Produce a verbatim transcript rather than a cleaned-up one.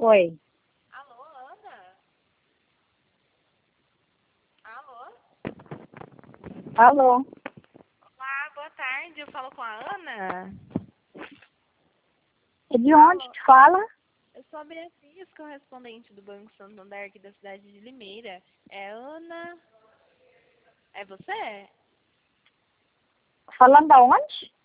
Oi. Alô, Ana? Alô? Alô. Olá, boa tarde. Eu falo com a Ana? E de onde Alô? te fala? Eu sou a Beatriz, correspondente do Banco Santander aqui da cidade de Limeira. É Ana? É você? Falando da onde?